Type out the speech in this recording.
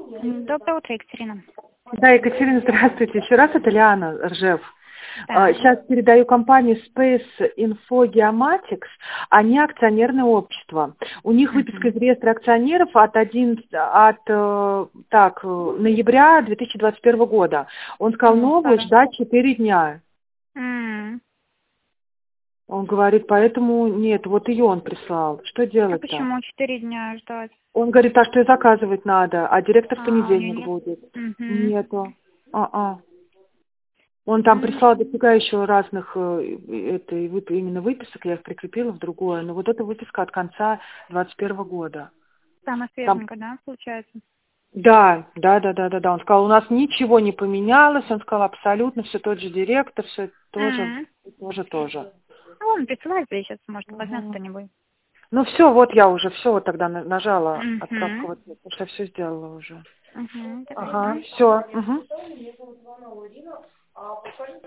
Доброе утро, Екатерина. Да, Екатерина, здравствуйте. Еще раз, это Лиана Ржев. Да. Сейчас передаю компанию Space Info Geomatics. Они акционерное общество. У них выписка из реестра акционеров от ноября 2021 года. Он сказал, новую ждать 4 дня. Он говорит, поэтому нет, вот ее он прислал. Что делать-то? А почему 4 дня ждать? Он говорит, а что и заказывать надо, а директор в понедельник будет. Нету. Он там прислал дофига еще разных именно выписок, я их прикрепила в другое, но вот эта выписка от конца 2021 года. Самая свеженькая, да, получается? Да. Он сказал, у нас ничего не поменялось, он сказал, абсолютно все тот же директор, все тоже. Ну, он присылает, сейчас, может, возьмет кто-нибудь. Ну все, вот я уже все вот тогда нажала отправку, потому что я все сделала уже. Ага, все.